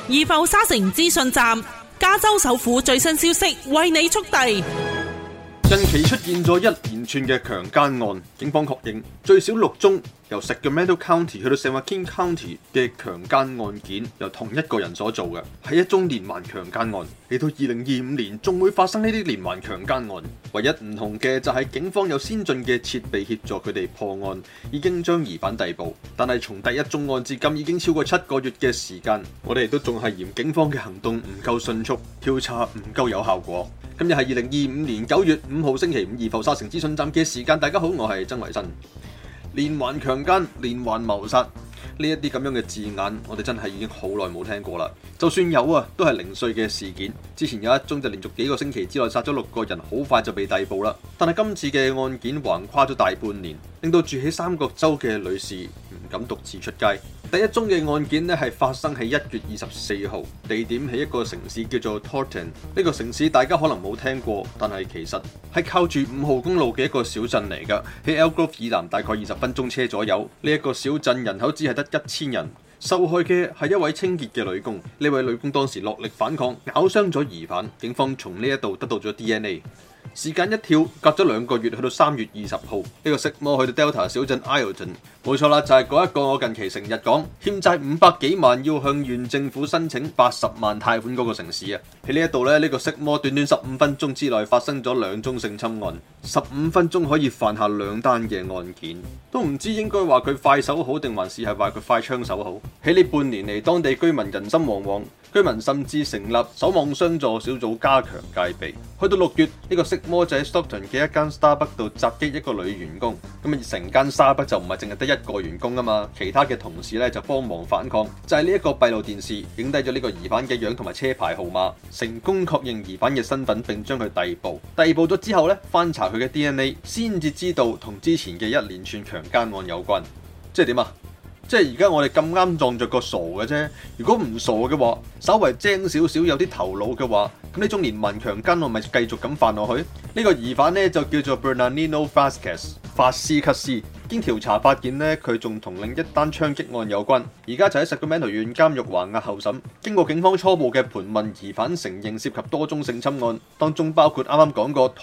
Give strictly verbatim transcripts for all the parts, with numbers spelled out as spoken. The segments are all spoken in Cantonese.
怡浮沙城資訊站，加州首府最新消息為你速遞。 近期出現咗一連串嘅強姦案，警方確認最少六宗由 Sacramento County 去到 San Joaquin County 嘅強姦案件由同一個人所做嘅，係一宗連環強姦案。嚟到二零二五年仲會發生呢啲連環強姦案，唯一唔同嘅就係警方有先進嘅設備協助佢哋破案，已經將疑犯逮捕。但係從第一宗案至今已經超過七個月嘅時間，我哋都仲係嫌警方嘅行動唔夠迅速，調查唔夠有效果。今日係二零二五年九月五號星期五，怡浮沙城資訊站嘅時間。大家好，我係曾維新。連環強姦、連環謀殺呢一啲咁樣嘅字眼，我哋真係已經好耐冇聽過啦。就算有啊，都係零碎嘅事件。之前有一宗就連續幾個星期之內殺咗六個人，好快就被逮捕啦。但係今次嘅案件橫跨咗大半年，令到住喺三角洲嘅女士唔敢獨自出街。第一宗嘅案件呢係發生喺一月二十四號，地點喺一個城市叫做 Thornton。呢個城市大家可能冇聽過，但係其實係靠住五號公路嘅一個小鎮嚟㗎，喺 Elk Grove 以南大概二十分鐘車左右。呢一個小鎮人口只係得一千人。受害嘅係一位清潔嘅女工，呢位女工當時落力反抗，咬傷咗疑犯。警方從呢一度得到咗 D N A。時間一跳，隔咗兩個月，去到三月二十號，呢個色魔去到 Delta 小鎮 Ileton， 冇錯啦，就係嗰一個我近期成日講欠債五百幾萬要向縣政府申請八十萬貸款嗰個城市啊。喺呢一度咧，呢個色魔短短十五分鐘之內發生咗兩宗性侵案，十五分鐘可以犯下兩單嘅案件，都唔知應該話佢快手好定還是係話佢快槍手好。喺呢半年嚟，當地居民人心惶惶，居民甚至成立守望相助小組加強戒備。去到六月，呢個色魔就喺 Stockton 嘅一間 Starbucks 度襲擊一個女員工，咁啊成間 Starbucks 就唔係淨係得一個員工啊嘛，其他嘅同事咧就幫忙反抗，就係呢一個閉路電視影低咗呢個疑犯嘅樣同埋車牌號碼，成功確認疑犯嘅身份並將佢逮捕。逮捕咗之後咧，翻查佢嘅 D N A， 先至知道同之前嘅一連串強姦案有關。即係點啊？即係而家我哋咁啱撞着個傻嘅啫。如果唔傻嘅話，稍為精少少有啲頭腦嘅話，咁呢種連環強姦案咪繼續咁犯落去？呢、這個疑犯呢，就叫做 Bernardino Vasquez 法斯克斯。經調查發現呢，佢仲同另一單槍擊案有關。而家就喺 Sacramento 縣監獄還押候審。經過警方初步嘅盤問，疑犯承認涉及多宗性侵案，當中包括啱啱講過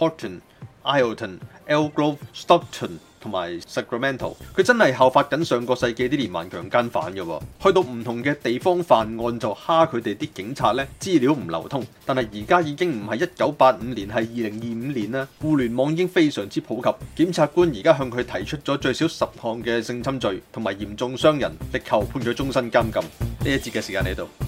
Thornton、Ileton、Elk Grove、Stockton同埋 Sacramento。佢真係效法緊上個世紀啲連環強姦犯嘅喎，去到唔同嘅地方犯案就蝦佢哋啲警察呢，資料唔流通。但係而家已經唔係一九八五年，係二零二五年啦，互聯網已經非常之普及。檢察官而家向佢提出咗最少十項嘅性侵罪同埋嚴重傷人，力求判佢終身監禁。呢一節嘅時間喺度。